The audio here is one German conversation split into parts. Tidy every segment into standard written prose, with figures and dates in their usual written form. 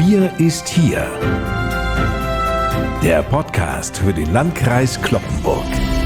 Wir ist hier. Der Podcast für den Landkreis Cloppenburg.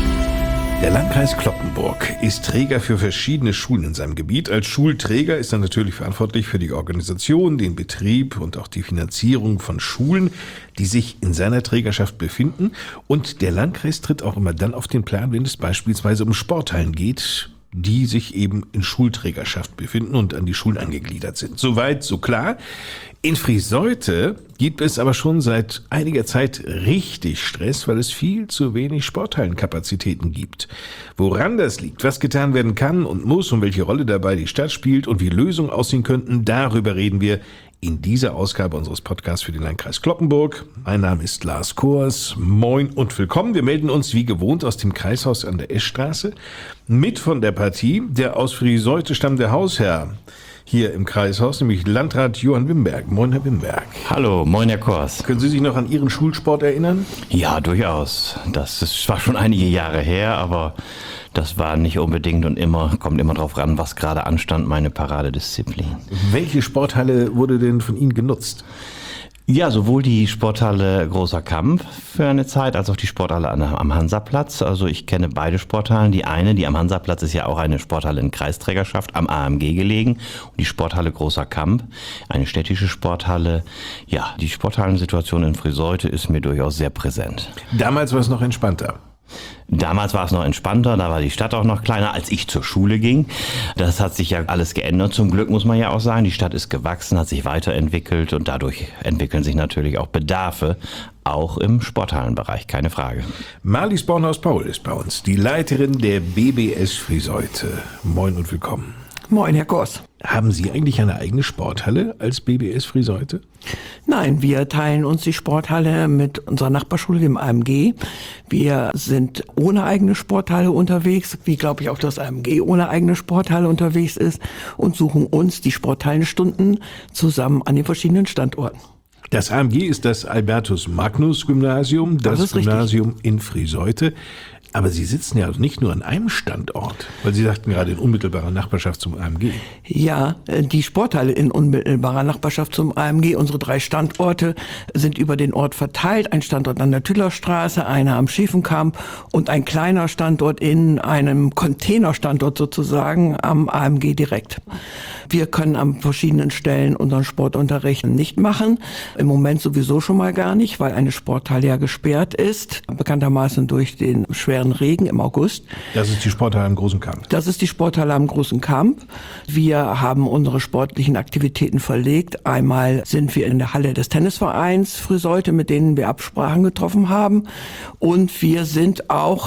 Der Landkreis Cloppenburg ist Träger für verschiedene Schulen in seinem Gebiet. Als Schulträger ist er natürlich verantwortlich für die Organisation, den Betrieb und auch die Finanzierung von Schulen, die sich in seiner Trägerschaft befinden. Und der Landkreis tritt auch immer dann auf den Plan, wenn es beispielsweise um Sporthallen geht, die sich eben in Schulträgerschaft befinden und an die Schulen angegliedert sind. Soweit, so klar. In Friseute gibt es aber schon seit einiger Zeit richtig Stress, weil es viel zu wenig Sporthallenkapazitäten gibt. Woran das liegt, was getan werden kann und muss und welche Rolle dabei die Stadt spielt und wie Lösungen aussehen könnten, darüber reden wir in dieser Ausgabe unseres Podcasts für den Landkreis Cloppenburg. Mein Name ist Lars Kors. Moin und willkommen. Wir melden uns wie gewohnt aus dem Kreishaus an der Eschstraße. Mit von der Partie der aus Friseute stammende Hausherr hier im Kreishaus, nämlich Landrat Johann Wimberg. Moin, Herr Wimberg. Hallo, moin, Herr Kors. Können Sie sich noch an Ihren Schulsport erinnern? Ja, durchaus. Das ist zwar schon einige Jahre her, aber das war nicht unbedingt und kommt immer drauf ran, was gerade anstand, meine Paradedisziplin. Welche Sporthalle wurde denn von Ihnen genutzt? Ja, sowohl die Sporthalle Großer Kamp für eine Zeit, als auch die Sporthalle am Hansaplatz. Also ich kenne beide Sporthallen. Die am Hansaplatz ist ja auch eine Sporthalle in Kreisträgerschaft am AMG gelegen. Und die Sporthalle Großer Kamp, eine städtische Sporthalle. Ja, die Sporthallensituation in Friseute ist mir durchaus sehr präsent. Damals war es noch entspannter. Damals war es noch entspannter, da war die Stadt auch noch kleiner, als ich zur Schule ging. Das hat sich ja alles geändert, zum Glück muss man ja auch sagen. Die Stadt ist gewachsen, hat sich weiterentwickelt und dadurch entwickeln sich natürlich auch Bedarfe, auch im Sporthallenbereich, keine Frage. Marlies Bornhaus-Paul ist bei uns, die Leiterin der BBS Friseute. Moin und willkommen. Moin, Herr Kors. Haben Sie eigentlich eine eigene Sporthalle als BBS Friseute? Nein, wir teilen uns die Sporthalle mit unserer Nachbarschule, dem AMG. Wir sind ohne eigene Sporthalle unterwegs, wie glaube ich auch das AMG ohne eigene Sporthalle unterwegs ist, und suchen uns die Sporthallenstunden zusammen an den verschiedenen Standorten. Das AMG ist das Albertus-Magnus-Gymnasium, das Gymnasium in Friseute. Aber Sie sitzen ja nicht nur an einem Standort, weil Sie sagten gerade in unmittelbarer Nachbarschaft zum AMG. Ja, die Sporthalle in unmittelbarer Nachbarschaft zum AMG. Unsere 3 Standorte sind über den Ort verteilt. Ein Standort an der Tüllerstraße, einer am Schiefenkamp und ein kleiner Standort in einem Containerstandort sozusagen am AMG direkt. Wir können an verschiedenen Stellen unseren Sportunterricht nicht machen. Im Moment sowieso schon mal gar nicht, weil eine Sporthalle ja gesperrt ist. Bekanntermaßen durch den schweren Regen im August. Das ist die Sporthalle am Großen Kamp. Das ist die Sporthalle am Großen Kamp. Wir haben unsere sportlichen Aktivitäten verlegt. Einmal sind wir in der Halle des Tennisvereins Friseute, mit denen wir Absprachen getroffen haben. Und wir sind auch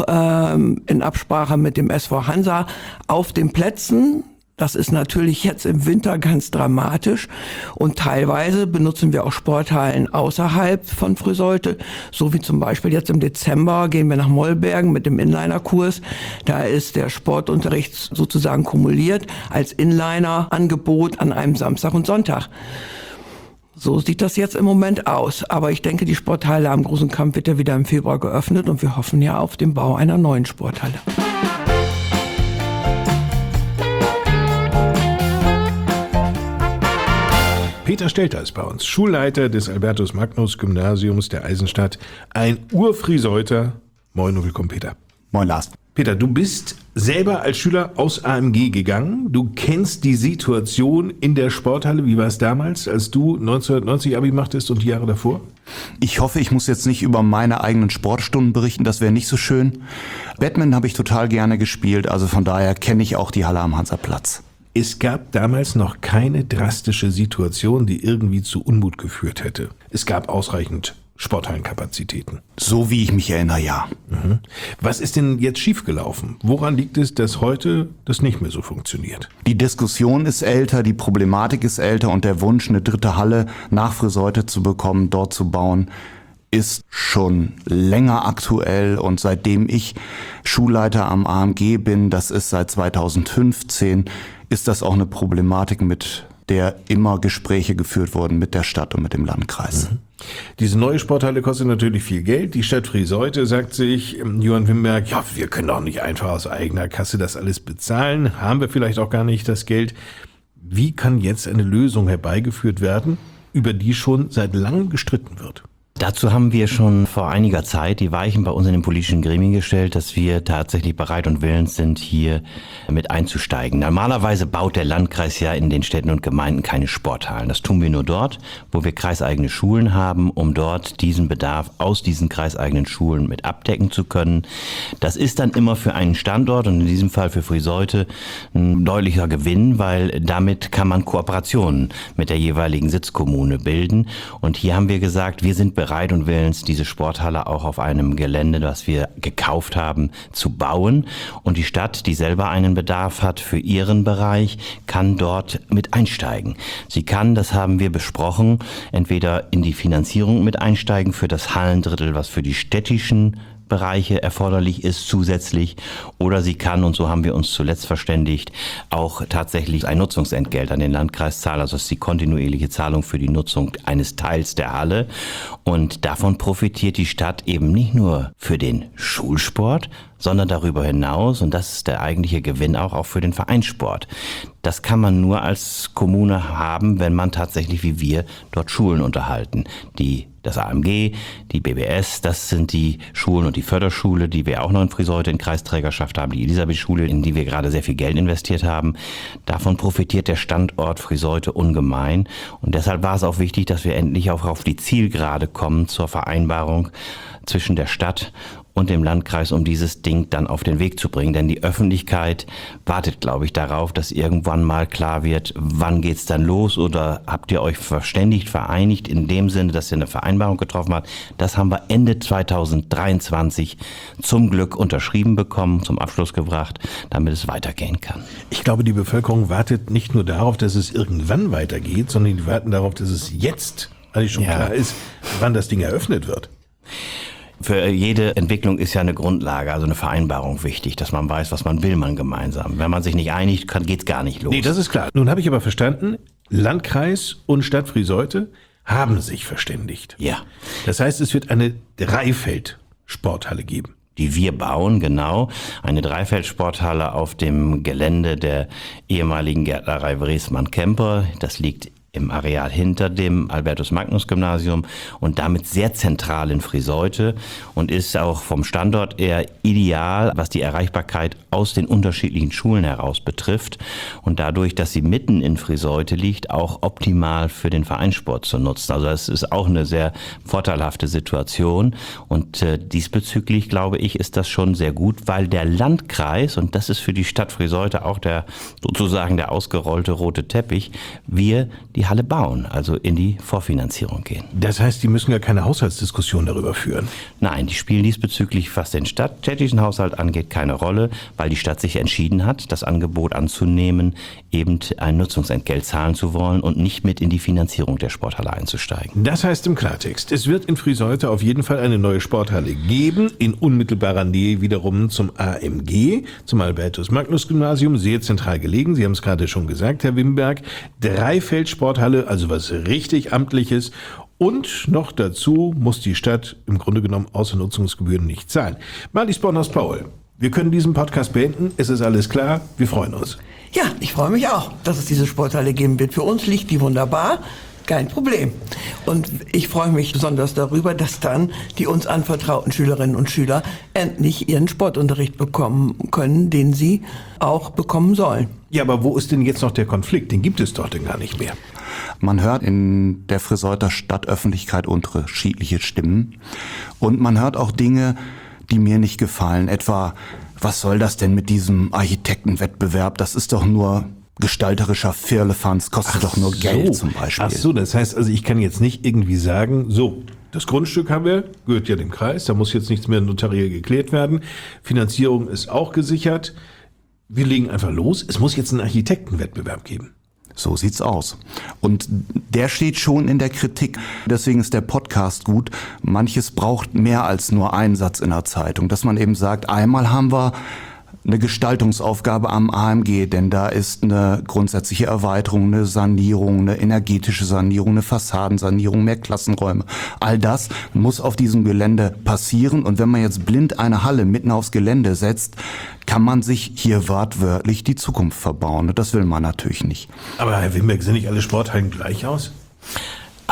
in Absprache mit dem SV Hansa auf den Plätzen. Das ist natürlich jetzt im Winter ganz dramatisch und teilweise benutzen wir auch Sporthallen außerhalb von Friseute, so wie zum Beispiel jetzt im Dezember gehen wir nach Mollbergen mit dem Inliner-Kurs. Da ist der Sportunterricht sozusagen kumuliert als Inliner-Angebot an einem Samstag und Sonntag. So sieht das jetzt im Moment aus. Aber ich denke, die Sporthalle am Großen Kamp wird ja wieder im Februar geöffnet und wir hoffen ja auf den Bau einer neuen Sporthalle. Peter Stelter ist bei uns, Schulleiter des Albertus-Magnus-Gymnasiums der Eisenstadt, ein Urfriseuter. Moin und willkommen, Peter. Moin, Lars. Peter, du bist selber als Schüler aus AMG gegangen. Du kennst die Situation in der Sporthalle. Wie war es damals, als du 1990 Abi machtest und die Jahre davor? Ich hoffe, ich muss jetzt nicht über meine eigenen Sportstunden berichten, das wäre nicht so schön. Badminton habe ich total gerne gespielt, also von daher kenne ich auch die Halle am Hansaplatz. Es gab damals noch keine drastische Situation, die irgendwie zu Unmut geführt hätte. Es gab ausreichend Sporthallenkapazitäten. So wie ich mich erinnere, ja. Mhm. Was ist denn jetzt schiefgelaufen? Woran liegt es, dass heute das nicht mehr so funktioniert? Die Diskussion ist älter, die Problematik ist älter und der Wunsch, eine dritte Halle nach Friseute zu bekommen, dort zu bauen, ist schon länger aktuell und seitdem ich Schulleiter am AMG bin, das ist seit 2015, ist das auch eine Problematik, mit der immer Gespräche geführt wurden mit der Stadt und mit dem Landkreis. Mhm. Diese neue Sporthalle kostet natürlich viel Geld. Die Stadt Friseute sagt sich, Johann Wimberg, ja, wir können doch nicht einfach aus eigener Kasse das alles bezahlen. Haben wir vielleicht auch gar nicht das Geld. Wie kann jetzt eine Lösung herbeigeführt werden, über die schon seit langem gestritten wird? Dazu haben wir schon vor einiger Zeit die Weichen bei uns in den politischen Gremien gestellt, dass wir tatsächlich bereit und willens sind, hier mit einzusteigen. Normalerweise baut der Landkreis ja in den Städten und Gemeinden keine Sporthallen. Das tun wir nur dort, wo wir kreiseigene Schulen haben, um dort diesen Bedarf aus diesen kreiseigenen Schulen mit abdecken zu können. Das ist dann immer für einen Standort und in diesem Fall für Friseute ein deutlicher Gewinn, weil damit kann man Kooperationen mit der jeweiligen Sitzkommune bilden. Und hier haben wir gesagt, wir sind bereit und willens, diese Sporthalle auch auf einem Gelände, das wir gekauft haben, zu bauen. Und die Stadt, die selber einen Bedarf hat für ihren Bereich, kann dort mit einsteigen. Sie kann, das haben wir besprochen, entweder in die Finanzierung mit einsteigen für das Hallendrittel, was für die städtischen Bereiche erforderlich ist zusätzlich, oder sie kann, und so haben wir uns zuletzt verständigt, auch tatsächlich ein Nutzungsentgelt an den Landkreis zahlen, also das ist die kontinuierliche Zahlung für die Nutzung eines Teils der Halle, und davon profitiert die Stadt eben nicht nur für den Schulsport, sondern darüber hinaus, und das ist der eigentliche Gewinn auch für den Vereinssport. Das kann man nur als Kommune haben, wenn man tatsächlich wie wir dort Schulen unterhalten. Das AMG, die BBS, das sind die Schulen und die Förderschule, die wir auch noch in Friseute in Kreisträgerschaft haben, die Elisabeth-Schule, in die wir gerade sehr viel Geld investiert haben. Davon profitiert der Standort Friseute ungemein. Und deshalb war es auch wichtig, dass wir endlich auch auf die Zielgerade kommen zur Vereinbarung zwischen der Stadt und dem Landkreis, um dieses Ding dann auf den Weg zu bringen. Denn die Öffentlichkeit wartet, glaube ich, darauf, dass irgendwann mal klar wird, wann geht's dann los, oder habt ihr euch verständigt, vereinigt, in dem Sinne, dass ihr eine Vereinbarung getroffen habt. Das haben wir Ende 2023 zum Glück unterschrieben bekommen, zum Abschluss gebracht, damit es weitergehen kann. Ich glaube, die Bevölkerung wartet nicht nur darauf, dass es irgendwann weitergeht, sondern die warten darauf, dass es jetzt eigentlich schon klar ist, wann das Ding eröffnet wird. Für jede Entwicklung ist ja eine Grundlage, also eine Vereinbarung wichtig, dass man weiß, was man will, man gemeinsam. Wenn man sich nicht einigt, geht's gar nicht los. Nee, das ist klar. Nun habe ich aber verstanden, Landkreis und Stadt Friseute haben sich verständigt. Ja. Das heißt, es wird eine Dreifeld-Sporthalle geben. Die wir bauen, genau. Eine Dreifeldsporthalle auf dem Gelände der ehemaligen Gärtnerei Wresmann-Kemper. Das liegt im Areal hinter dem Albertus-Magnus-Gymnasium und damit sehr zentral in Friseute und ist auch vom Standort eher ideal, was die Erreichbarkeit aus den unterschiedlichen Schulen heraus betrifft und dadurch, dass sie mitten in Friseute liegt, auch optimal für den Vereinssport zu nutzen. Also es ist auch eine sehr vorteilhafte Situation und diesbezüglich, glaube ich, ist das schon sehr gut, weil der Landkreis, und das ist für die Stadt Friseute auch sozusagen der ausgerollte rote Teppich, wir die Halle bauen, also in die Vorfinanzierung gehen. Das heißt, die müssen ja keine Haushaltsdiskussion darüber führen? Nein, die spielen diesbezüglich, was den städtischen Haushalt angeht, keine Rolle, weil die Stadt sich entschieden hat, das Angebot anzunehmen, eben ein Nutzungsentgelt zahlen zu wollen und nicht mit in die Finanzierung der Sporthalle einzusteigen. Das heißt im Klartext, es wird in Friseute auf jeden Fall eine neue Sporthalle geben, in unmittelbarer Nähe wiederum zum AMG, zum Albertus-Magnus-Gymnasium, sehr zentral gelegen. Sie haben es gerade schon gesagt, Herr Wimberg, Dreifeldsporthalle, also was richtig Amtliches. Und noch dazu muss die Stadt im Grunde genommen außer Nutzungsgebühren nicht zahlen. Marlies Bornhaus-Paul, wir können diesen Podcast beenden. Es ist alles klar. Wir freuen uns. Ja, ich freue mich auch, dass es diese Sporthalle geben wird. Für uns liegt die wunderbar. Kein Problem. Und ich freue mich besonders darüber, dass dann die uns anvertrauten Schülerinnen und Schüler endlich ihren Sportunterricht bekommen können, den sie auch bekommen sollen. Ja, aber wo ist denn jetzt noch der Konflikt? Den gibt es doch denn gar nicht mehr. Man hört in der Friseuter Stadtöffentlichkeit unterschiedliche Stimmen. Und man hört auch Dinge, die mir nicht gefallen. Etwa, was soll das denn mit diesem Architektenwettbewerb? Das ist doch nur gestalterischer Firlefanz, kostet doch nur Geld zum Beispiel. Ach so, das heißt also, ich kann jetzt nicht irgendwie sagen, so, das Grundstück haben wir, gehört ja dem Kreis, da muss jetzt nichts mehr notariell geklärt werden. Finanzierung ist auch gesichert. Wir legen einfach los. Es muss jetzt einen Architektenwettbewerb geben. So sieht's aus. Und der steht schon in der Kritik. Deswegen ist der Podcast gut. Manches braucht mehr als nur einen Satz in der Zeitung. Dass man eben sagt, einmal haben wir eine Gestaltungsaufgabe am AMG, denn da ist eine grundsätzliche Erweiterung, eine Sanierung, eine energetische Sanierung, eine Fassadensanierung, mehr Klassenräume. All das muss auf diesem Gelände passieren. Und wenn man jetzt blind eine Halle mitten aufs Gelände setzt, kann man sich hier wortwörtlich die Zukunft verbauen. Und das will man natürlich nicht. Aber Herr Wimberg, sehen nicht alle Sporthallen gleich aus?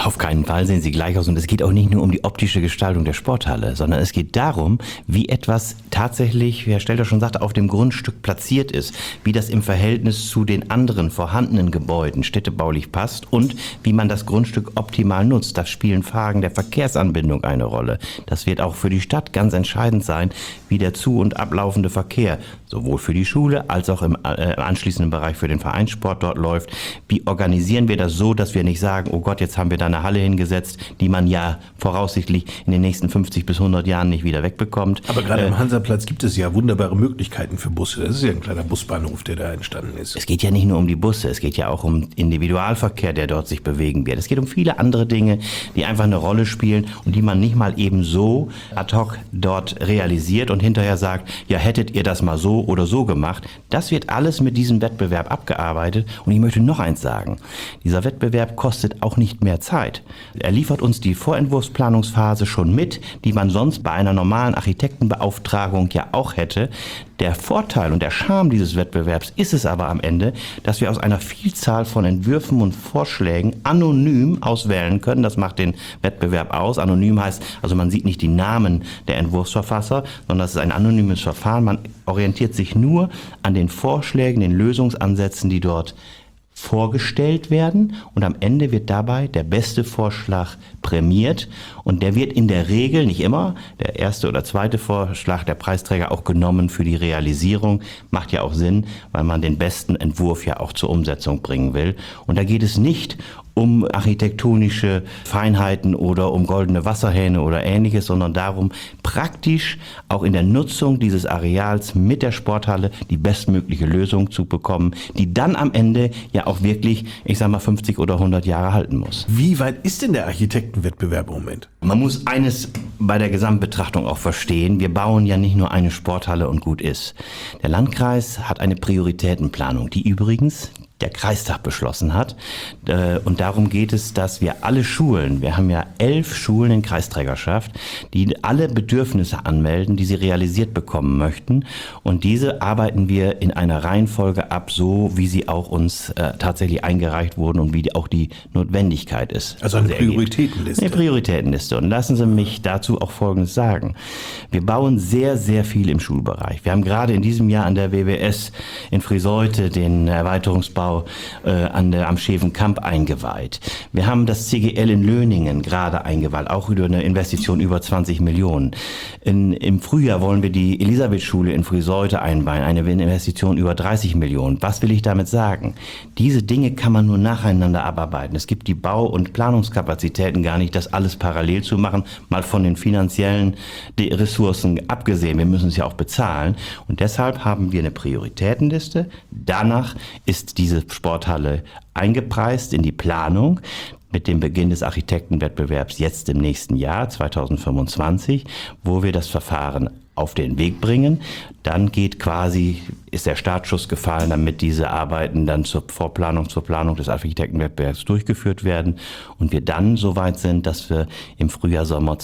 Auf keinen Fall sehen sie gleich aus und es geht auch nicht nur um die optische Gestaltung der Sporthalle, sondern es geht darum, wie etwas tatsächlich, wie Herr Stelter schon sagte, auf dem Grundstück platziert ist, wie das im Verhältnis zu den anderen vorhandenen Gebäuden städtebaulich passt und wie man das Grundstück optimal nutzt. Da spielen Fragen der Verkehrsanbindung eine Rolle. Das wird auch für die Stadt ganz entscheidend sein, wie der zu- und ablaufende Verkehr sowohl für die Schule als auch im anschließenden Bereich für den Vereinssport dort läuft. Wie organisieren wir das so, dass wir nicht sagen, oh Gott, jetzt haben wir da eine Halle hingesetzt, die man ja voraussichtlich in den nächsten 50 bis 100 Jahren nicht wieder wegbekommt. Aber gerade am Hansaplatz gibt es ja wunderbare Möglichkeiten für Busse. Das ist ja ein kleiner Busbahnhof, der da entstanden ist. Es geht ja nicht nur um die Busse, es geht ja auch um Individualverkehr, der dort sich bewegen wird. Es geht um viele andere Dinge, die einfach eine Rolle spielen und die man nicht mal eben so ad hoc dort realisiert und hinterher sagt, ja, hättet ihr das mal so oder so gemacht. Das wird alles mit diesem Wettbewerb abgearbeitet. Und ich möchte noch eins sagen. Dieser Wettbewerb kostet auch nicht mehr Zeit. Er liefert uns die Vorentwurfsplanungsphase schon mit, die man sonst bei einer normalen Architektenbeauftragung ja auch hätte. Der Vorteil und der Charme dieses Wettbewerbs ist es aber am Ende, dass wir aus einer Vielzahl von Entwürfen und Vorschlägen anonym auswählen können. Das macht den Wettbewerb aus. Anonym heißt, also man sieht nicht die Namen der Entwurfsverfasser, sondern das ist ein anonymes Verfahren. Man orientiert sich nur an den Vorschlägen, den Lösungsansätzen, die dort vorgestellt werden und am Ende wird dabei der beste Vorschlag prämiert und der wird in der Regel, nicht immer, der erste oder zweite Vorschlag der Preisträger auch genommen für die Realisierung. Macht ja auch Sinn, weil man den besten Entwurf ja auch zur Umsetzung bringen will. Und da geht es nicht um architektonische Feinheiten oder um goldene Wasserhähne oder Ähnliches, sondern darum, praktisch auch in der Nutzung dieses Areals mit der Sporthalle die bestmögliche Lösung zu bekommen, die dann am Ende ja auch wirklich, ich sag mal, 50 oder 100 Jahre halten muss. Wie weit ist denn der Architektenwettbewerb im Moment? Man muss eines bei der Gesamtbetrachtung auch verstehen. Wir bauen ja nicht nur eine Sporthalle und gut ist. Der Landkreis hat eine Prioritätenplanung, die übrigens der Kreistag beschlossen hat. Und darum geht es, dass wir alle Schulen, wir haben ja 11 Schulen in Kreisträgerschaft, die alle Bedürfnisse anmelden, die sie realisiert bekommen möchten. Und diese arbeiten wir in einer Reihenfolge ab, so wie sie auch uns tatsächlich eingereicht wurden und wie auch die Notwendigkeit ist. Also eine Prioritätenliste. Eine Prioritätenliste. Und lassen Sie mich dazu auch Folgendes sagen. Wir bauen sehr, sehr viel im Schulbereich. Wir haben gerade in diesem Jahr an der WWS in Friseute den Erweiterungsbau am Schevenkamp eingeweiht. Wir haben das CGL in Löningen gerade eingeweiht, auch über eine Investition über 20 Millionen. Im Frühjahr wollen wir die Elisabethschule in Friseute einweihen, eine Investition über 30 Millionen. Was will ich damit sagen? Diese Dinge kann man nur nacheinander abarbeiten. Es gibt die Bau- und Planungskapazitäten gar nicht, das alles parallel zu machen, mal von den finanziellen Ressourcen abgesehen. Wir müssen es ja auch bezahlen. Und deshalb haben wir eine Prioritätenliste. Danach ist diese Sporthalle eingepreist in die Planung mit dem Beginn des Architektenwettbewerbs jetzt im nächsten Jahr, 2025, wo wir das Verfahren auf den Weg bringen. Dann ist der Startschuss gefallen, damit diese Arbeiten dann zur Planung des Architektenwettbewerbs durchgeführt werden und wir dann so weit sind, dass wir im Frühjahr, Sommer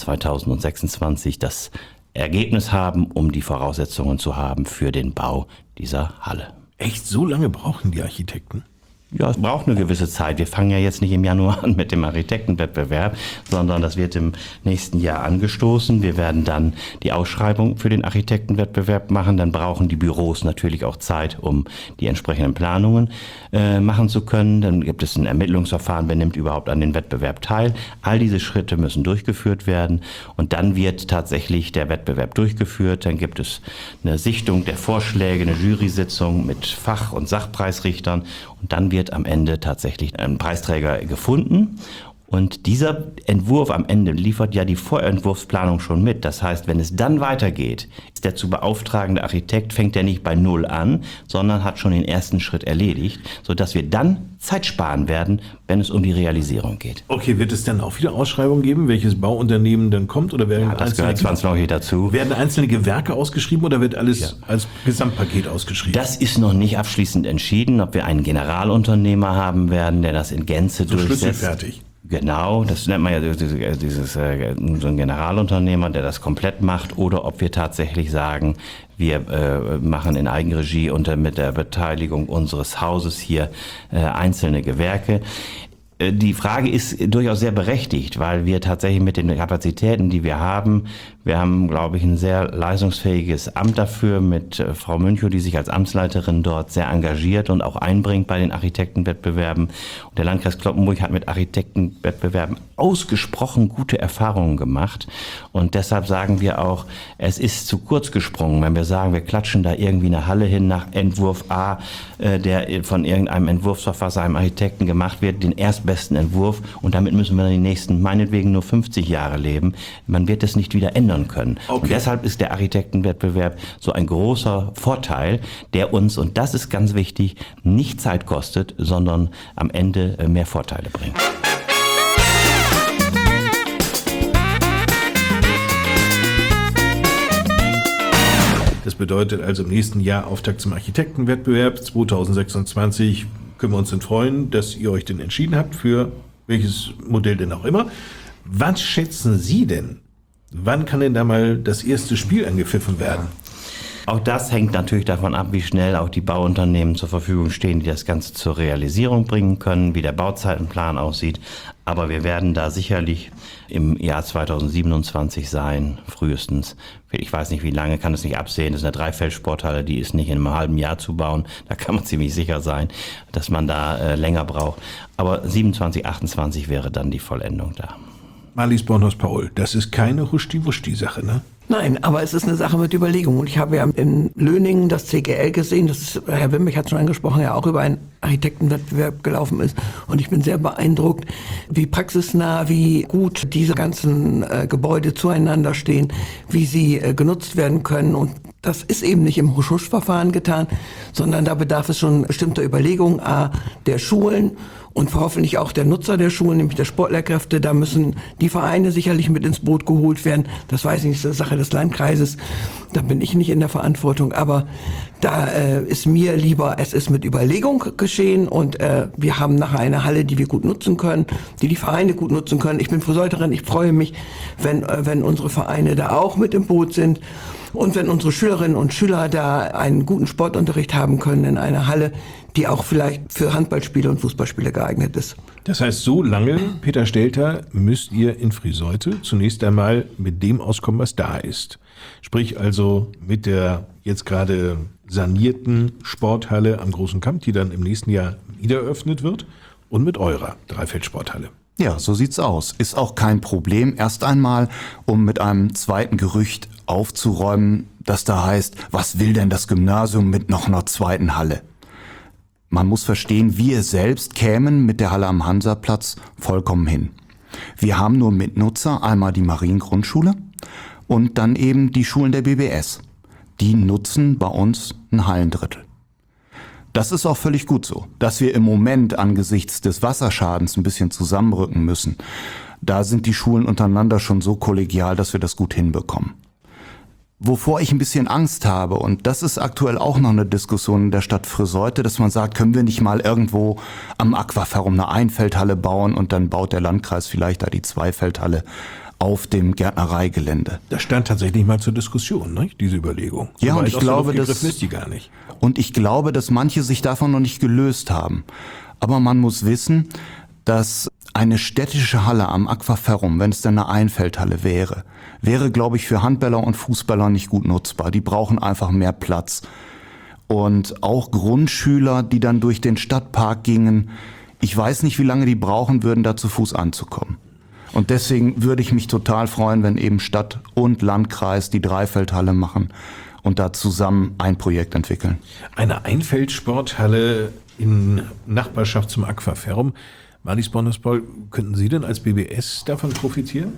2026 das Ergebnis haben, um die Voraussetzungen zu haben für den Bau dieser Halle. Echt, so lange brauchen die Architekten? Ja, es braucht eine gewisse Zeit. Wir fangen ja jetzt nicht im Januar an mit dem Architektenwettbewerb, sondern das wird im nächsten Jahr angestoßen. Wir werden dann die Ausschreibung für den Architektenwettbewerb machen. Dann brauchen die Büros natürlich auch Zeit, um die entsprechenden Planungen machen zu können. Dann gibt es ein Ermittlungsverfahren, wer nimmt überhaupt an den Wettbewerb teil. All diese Schritte müssen durchgeführt werden und dann wird tatsächlich der Wettbewerb durchgeführt. Dann gibt es eine Sichtung der Vorschläge, eine Jury-Sitzung mit Fach- und Sachpreisrichtern und dann wird am Ende tatsächlich ein Preisträger gefunden. Und dieser Entwurf am Ende liefert ja die Vorentwurfsplanung schon mit. Das heißt, wenn es dann weitergeht, ist der zu beauftragende Architekt, fängt er nicht bei Null an, sondern hat schon den ersten Schritt erledigt, sodass wir dann Zeit sparen werden, wenn es um die Realisierung geht. Okay, wird es dann auch wieder Ausschreibungen geben, welches Bauunternehmen dann kommt? Oder werden Das gehört zwangsläufig dazu. Werden einzelne Gewerke ausgeschrieben oder wird alles als Gesamtpaket ausgeschrieben? Das ist noch nicht abschließend entschieden, ob wir einen Generalunternehmer haben werden, der das in Gänze durchsetzt. Schlüsselfertig. Genau, das nennt man ja so ein Generalunternehmer, der das komplett macht, oder ob wir tatsächlich sagen, wir machen in Eigenregie mit der Beteiligung unseres Hauses hier einzelne Gewerke. Die Frage ist durchaus sehr berechtigt, weil wir tatsächlich mit den Kapazitäten, die wir haben, glaube ich, ein sehr leistungsfähiges Amt dafür mit Frau Münchow, die sich als Amtsleiterin dort sehr engagiert und auch einbringt bei den Architektenwettbewerben. Und der Landkreis Cloppenburg hat mit Architektenwettbewerben ausgesprochen gute Erfahrungen gemacht. Und deshalb sagen wir auch, es ist zu kurz gesprungen, wenn wir sagen, wir klatschen da irgendwie eine Halle hin nach Entwurf A, der von irgendeinem Entwurfsverfasser, einem Architekten gemacht wird, den erstbesten Entwurf, und damit müssen wir dann die nächsten, meinetwegen nur 50 Jahre leben. Man wird es nicht wieder ändern können. Okay. Und deshalb ist der Architektenwettbewerb so ein großer Vorteil, der uns, und das ist ganz wichtig, nicht Zeit kostet, sondern am Ende mehr Vorteile bringt. Das bedeutet also im nächsten Jahr Auftakt zum Architektenwettbewerb 2026. Können wir uns denn freuen, dass ihr euch denn entschieden habt, für welches Modell denn auch immer. Was schätzen Sie denn? Wann kann denn da mal das erste Spiel angepfiffen werden? Auch das hängt natürlich davon ab, wie schnell auch die Bauunternehmen zur Verfügung stehen, die das Ganze zur Realisierung bringen können, wie der Bauzeitenplan aussieht. Aber wir werden da sicherlich im Jahr 2027 sein, frühestens. Ich weiß nicht, wie lange, kann es nicht absehen. Das ist eine Dreifeldsporthalle, die ist nicht in einem halben Jahr zu bauen. Da kann man ziemlich sicher sein, dass man da länger braucht. Aber 27, 28 wäre dann die Vollendung da. Marlies Bornhaus-Paul, das ist keine Huschi-Wuschi-Sache, ne? Nein, aber es ist eine Sache mit Überlegung. Und ich habe ja in Löningen das CGL gesehen, das ist, Herr Wimbeck hat schon angesprochen, ja auch über einen Architektenwettbewerb gelaufen ist. Und ich bin sehr beeindruckt, wie praxisnah, wie gut diese ganzen Gebäude zueinander stehen, wie sie genutzt werden können. Und das ist eben nicht im Husch-Husch-Verfahren getan, sondern da bedarf es schon bestimmter Überlegungen, der Schulen und hoffentlich auch der Nutzer der Schulen, nämlich der Sportlehrkräfte. Da müssen die Vereine sicherlich mit ins Boot geholt werden. Das weiß ich nicht, das ist Sache des Landkreises. Da bin ich nicht in der Verantwortung. Aber da ist mir lieber, es ist mit Überlegung geschehen und wir haben nachher eine Halle, die wir gut nutzen können, die Vereine gut nutzen können. Ich bin Friseurterin, ich freue mich, wenn unsere Vereine da auch mit im Boot sind. Und wenn unsere Schülerinnen und Schüler da einen guten Sportunterricht haben können in einer Halle, die auch vielleicht für Handballspiele und Fußballspiele geeignet ist. Das heißt, so lange, Peter Stelter, müsst ihr in Friseute zunächst einmal mit dem auskommen, was da ist. Sprich also mit der jetzt gerade sanierten Sporthalle am Großen Kamp, die dann im nächsten Jahr wieder eröffnet wird, und mit eurer Dreifeldsporthalle. Ja, so sieht's aus. Ist auch kein Problem. Erst einmal, um mit einem zweiten Gerücht aufzuräumen, das da heißt, was will denn das Gymnasium mit noch einer zweiten Halle? Man muss verstehen, wir selbst kämen mit der Halle am Hansaplatz vollkommen hin. Wir haben nur Mitnutzer, einmal die Mariengrundschule und dann eben die Schulen der BBS. Die nutzen bei uns ein Hallendrittel. Das ist auch völlig gut so. Dass wir im Moment angesichts des Wasserschadens ein bisschen zusammenrücken müssen, da sind die Schulen untereinander schon so kollegial, dass wir das gut hinbekommen. Wovor ich ein bisschen Angst habe, und das ist aktuell auch noch eine Diskussion in der Stadt Friseute, dass man sagt, können wir nicht mal irgendwo am Aquaferrum eine Einfeldhalle bauen und dann baut der Landkreis vielleicht da die Zweifeldhalle auf dem Gärtnereigelände. Das stand tatsächlich mal zur Diskussion, ne? Diese Überlegung. Ja, und ich glaube, ist die gar nicht. Und ich glaube, dass manche sich davon noch nicht gelöst haben. Aber man muss wissen, dass eine städtische Halle am Aquaferrum, wenn es denn eine Einfeldhalle wäre, glaube ich, für Handballer und Fußballer nicht gut nutzbar. Die brauchen einfach mehr Platz. Und auch Grundschüler, die dann durch den Stadtpark gingen, ich weiß nicht, wie lange die brauchen würden, da zu Fuß anzukommen. Und deswegen würde ich mich total freuen, wenn eben Stadt und Landkreis die Dreifeldhalle machen und da zusammen ein Projekt entwickeln. Eine Einfeldsporthalle in Nachbarschaft zum Aquaferrum. Marlies Bornhaus-Paul, könnten Sie denn als BBS davon profitieren?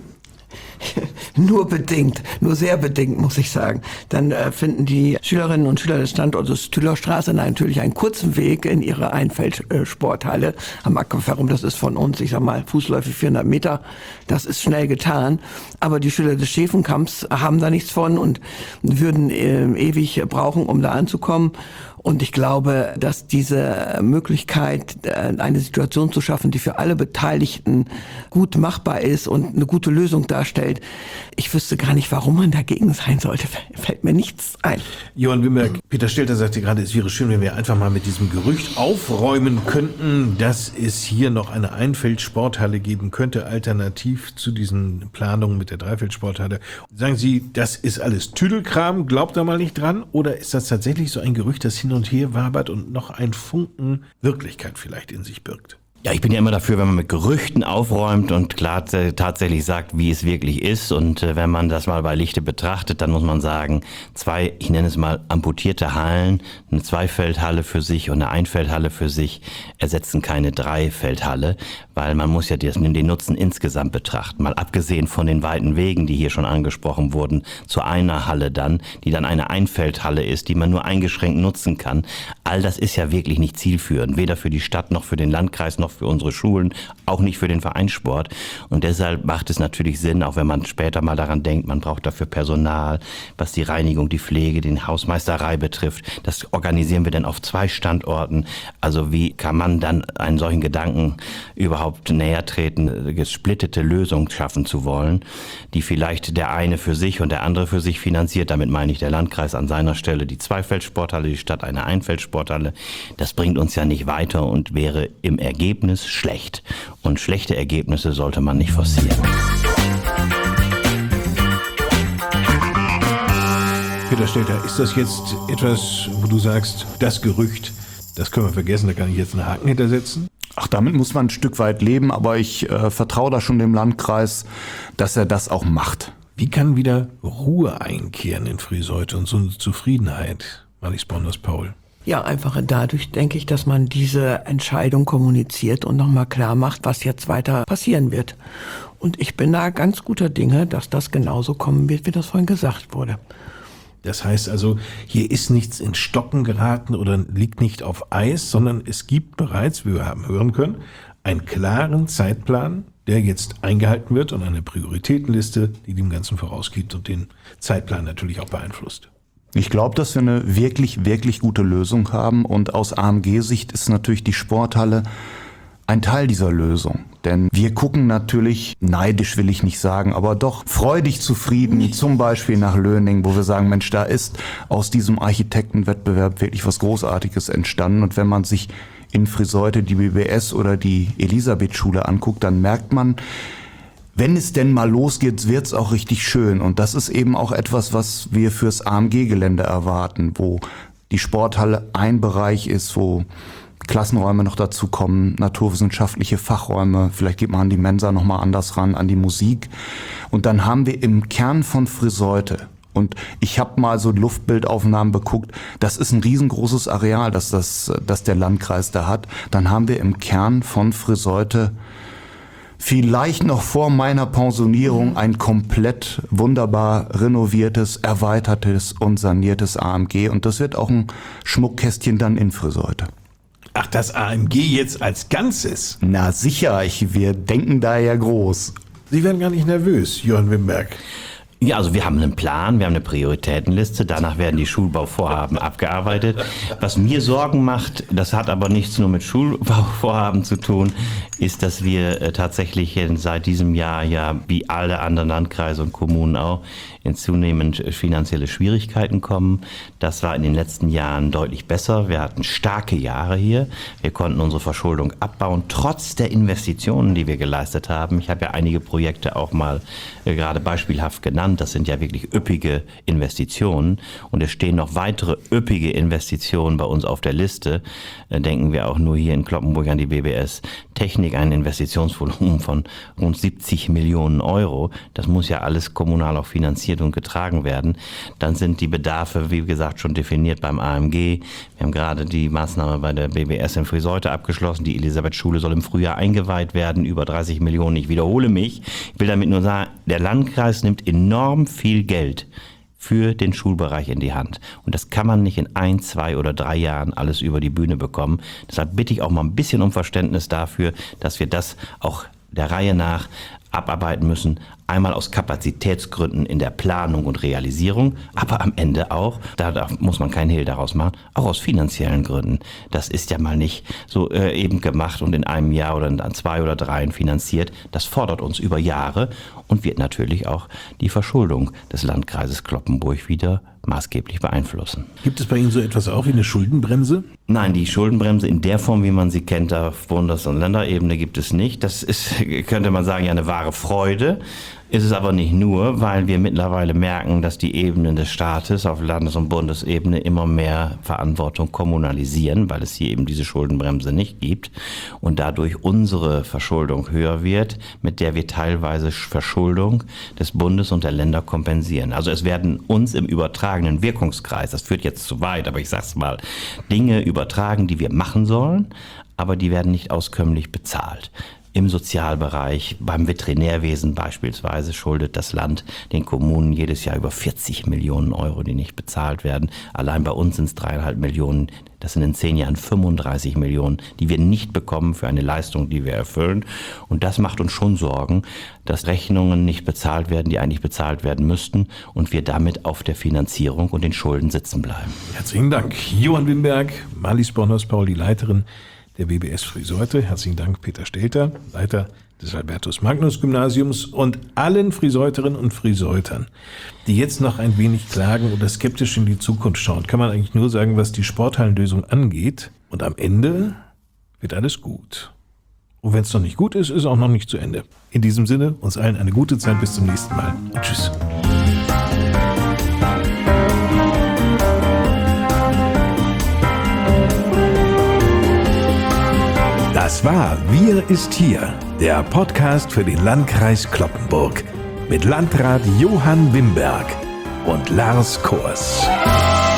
Nur bedingt, nur sehr bedingt, muss ich sagen. Dann finden die Schülerinnen und Schüler des Standortes Thülerstraße natürlich einen kurzen Weg in ihre Einfeldsporthalle am Aquaferrum. Das ist von uns, ich sag mal, fußläufig 400 Meter. Das ist schnell getan. Aber die Schüler des Schäfenkamps haben da nichts von und würden ewig brauchen, um da anzukommen. Und ich glaube, dass diese Möglichkeit, eine Situation zu schaffen, die für alle Beteiligten gut machbar ist und eine gute Lösung darstellt, ich wüsste gar nicht, warum man dagegen sein sollte. Fällt mir nichts ein. Johann Wimberg, Peter Stelter sagte gerade, es wäre schön, wenn wir einfach mal mit diesem Gerücht aufräumen könnten, dass es hier noch eine Einfeldsporthalle geben könnte, alternativ zu diesen Planungen mit der Dreifeldsporthalle. Sagen Sie, das ist alles Tüdelkram, glaubt da mal nicht dran? Oder ist das tatsächlich so ein Gerücht, das hin und her wabert und noch ein Funken Wirklichkeit vielleicht in sich birgt? Ja, ich bin ja immer dafür, wenn man mit Gerüchten aufräumt und klar tatsächlich sagt, wie es wirklich ist. Und wenn man das mal bei Lichte betrachtet, dann muss man sagen, zwei, ich nenne es mal amputierte Hallen, eine Zweifeldhalle für sich und eine Einfeldhalle für sich, ersetzen keine Dreifeldhalle, weil man muss ja den Nutzen insgesamt betrachten. Mal abgesehen von den weiten Wegen, die hier schon angesprochen wurden, zu einer Halle dann, die dann eine Einfeldhalle ist, die man nur eingeschränkt nutzen kann. All das ist ja wirklich nicht zielführend, weder für die Stadt noch für den Landkreis noch für unsere Schulen, auch nicht für den Vereinssport. Und deshalb macht es natürlich Sinn, auch wenn man später mal daran denkt, man braucht dafür Personal, was die Reinigung, die Pflege, den Hausmeisterei betrifft. Das organisieren wir dann auf 2 Standorten. Also wie kann man dann einen solchen Gedanken überhaupt näher treten, gesplittete Lösungen schaffen zu wollen, die vielleicht der eine für sich und der andere für sich finanziert. Damit meine ich der Landkreis an seiner Stelle die Zweifeldsporthalle, die Stadt eine Einfeldsporthalle. Das bringt uns ja nicht weiter und wäre im Ergebnis schlecht. Und schlechte Ergebnisse sollte man nicht forcieren. Peter Stelter, ist das jetzt etwas, wo du sagst, das Gerücht, das können wir vergessen, da kann ich jetzt einen Haken hintersetzen? Ach, damit muss man ein Stück weit leben, aber ich vertraue da schon dem Landkreis, dass er das auch macht. Wie kann wieder Ruhe einkehren in Friseute und so eine Zufriedenheit, Marlies Bonders-Paul? Ja, einfach dadurch, denke ich, dass man diese Entscheidung kommuniziert und nochmal klar macht, was jetzt weiter passieren wird. Und ich bin da ganz guter Dinge, dass das genauso kommen wird, wie das vorhin gesagt wurde. Das heißt also, hier ist nichts in Stocken geraten oder liegt nicht auf Eis, sondern es gibt bereits, wie wir haben hören können, einen klaren Zeitplan, der jetzt eingehalten wird und eine Prioritätenliste, die dem Ganzen vorausgeht und den Zeitplan natürlich auch beeinflusst. Ich glaube, dass wir eine wirklich, wirklich gute Lösung haben und aus AMG-Sicht ist natürlich die Sporthalle ein Teil dieser Lösung. Denn wir gucken natürlich, neidisch will ich nicht sagen, aber doch freudig zufrieden, zum Beispiel nach Löning, wo wir sagen, Mensch, da ist aus diesem Architektenwettbewerb wirklich was Großartiges entstanden. Und wenn man sich in Friseute die BBS oder die Elisabeth-Schule anguckt, dann merkt man, wenn es denn mal losgeht, wird's auch richtig schön. Und das ist eben auch etwas, was wir fürs AMG-Gelände erwarten, wo die Sporthalle ein Bereich ist, wo Klassenräume noch dazu kommen, naturwissenschaftliche Fachräume, vielleicht geht man an die Mensa nochmal anders ran, an die Musik. Und dann haben wir im Kern von Friseute, und ich habe mal so Luftbildaufnahmen beguckt, das ist ein riesengroßes Areal, das der Landkreis da hat. Dann haben wir im Kern von Friseute vielleicht noch vor meiner Pensionierung ein komplett wunderbar renoviertes, erweitertes und saniertes AMG. Und das wird auch ein Schmuckkästchen dann in Friseute. Ach, das AMG jetzt als Ganzes? Na sicher, wir denken da ja groß. Sie werden gar nicht nervös, Johann Wimberg. Ja, also wir haben einen Plan, wir haben eine Prioritätenliste, danach werden die Schulbauvorhaben abgearbeitet. Was mir Sorgen macht, das hat aber nichts nur mit Schulbauvorhaben zu tun, ist, dass wir tatsächlich seit diesem Jahr ja wie alle anderen Landkreise und Kommunen auch in zunehmend finanzielle Schwierigkeiten kommen. Das war in den letzten Jahren deutlich besser. Wir hatten starke Jahre hier. Wir konnten unsere Verschuldung abbauen, trotz der Investitionen, die wir geleistet haben. Ich habe ja einige Projekte auch mal gerade beispielhaft genannt. Das sind ja wirklich üppige Investitionen. Und es stehen noch weitere üppige Investitionen bei uns auf der Liste. Denken wir auch nur hier in Cloppenburg an die BBS Technik, ein Investitionsvolumen von rund 70 Millionen Euro. Das muss ja alles kommunal auch finanziert und getragen werden. Dann sind die Bedarfe, wie gesagt, schon definiert beim AMG. Wir haben gerade die Maßnahme bei der BBS in Friseute abgeschlossen. Die Elisabeth-Schule soll im Frühjahr eingeweiht werden, über 30 Millionen. Ich wiederhole mich. Ich will damit nur sagen, der Landkreis nimmt enorm viel Geld für den Schulbereich in die Hand. Und das kann man nicht in 1, 2 oder 3 Jahren alles über die Bühne bekommen. Deshalb bitte ich auch mal ein bisschen um Verständnis dafür, dass wir das auch der Reihe nach abarbeiten müssen, Einmal aus Kapazitätsgründen in der Planung und Realisierung, aber am Ende auch, da muss man keinen Hehl daraus machen, auch aus finanziellen Gründen. Das ist ja mal nicht so eben gemacht und in einem Jahr oder in 2 oder 3 finanziert. Das fordert uns über Jahre und wird natürlich auch die Verschuldung des Landkreises Cloppenburg wieder maßgeblich beeinflussen. Gibt es bei Ihnen so etwas auch wie eine Schuldenbremse? Nein, die Schuldenbremse in der Form, wie man sie kennt, auf Bundes- und Länderebene gibt es nicht. Das ist, könnte man sagen, ja eine wahre Freude. Ist es aber nicht nur, weil wir mittlerweile merken, dass die Ebenen des Staates auf Landes- und Bundesebene immer mehr Verantwortung kommunalisieren, weil es hier eben diese Schuldenbremse nicht gibt und dadurch unsere Verschuldung höher wird, mit der wir teilweise Verschuldung des Bundes und der Länder kompensieren. Also es werden uns im übertragenen Wirkungskreis, das führt jetzt zu weit, aber ich sag's mal, Dinge übertragen, die wir machen sollen, aber die werden nicht auskömmlich bezahlt. Im Sozialbereich, beim Veterinärwesen beispielsweise schuldet das Land den Kommunen jedes Jahr über 40 Millionen Euro, die nicht bezahlt werden. Allein bei uns sind es 3,5 Millionen. Das sind in 10 Jahren 35 Millionen, die wir nicht bekommen für eine Leistung, die wir erfüllen. Und das macht uns schon Sorgen, dass Rechnungen nicht bezahlt werden, die eigentlich bezahlt werden müssten und wir damit auf der Finanzierung und den Schulden sitzen bleiben. Herzlichen Dank. Johann Wimberg, Marlies Bornhaus-Paul, die Leiterin der WBS Friseute. Herzlichen Dank, Peter Stelter, Leiter des Albertus-Magnus-Gymnasiums und allen Friseuterinnen und Friseutern, die jetzt noch ein wenig klagen oder skeptisch in die Zukunft schauen. Kann man eigentlich nur sagen, was die Sporthallenlösung angeht. Und am Ende wird alles gut. Und wenn es noch nicht gut ist, ist auch noch nicht zu Ende. In diesem Sinne, uns allen eine gute Zeit. Bis zum nächsten Mal und tschüss. Das war Wir ist hier, der Podcast für den Landkreis Cloppenburg mit Landrat Johann Wimberg und Lars Kors.